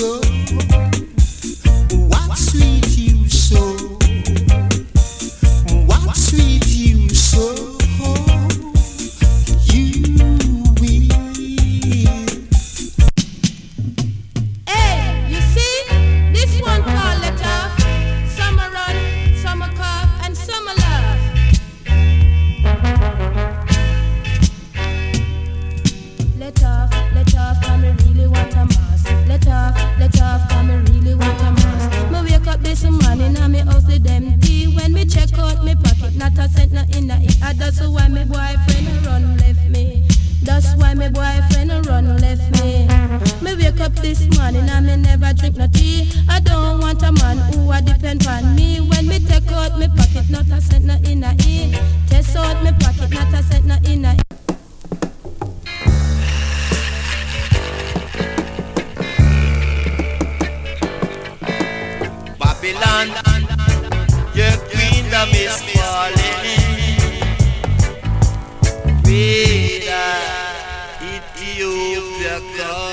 so? What sweet you so? What sweet you so? You will. Hey, you see? This one called Let Off. Summer run, summer cough, and summer love. Let off, come me really want a mass. Let off, come me really want a mass. Me wake up this morning and me house is empty. When me check out me pocket, not a cent not in it. That's why me boyfriend run left me. That's why me boyfriend run left me. Me wake up this morning and me never drink no tea. I don't want a man who a depend on me. When me take out me pocket, not a cent not in it. Test out me pocket, not a cent not in it. Babylon, your kingdom is falling. Vida, Ethiopia.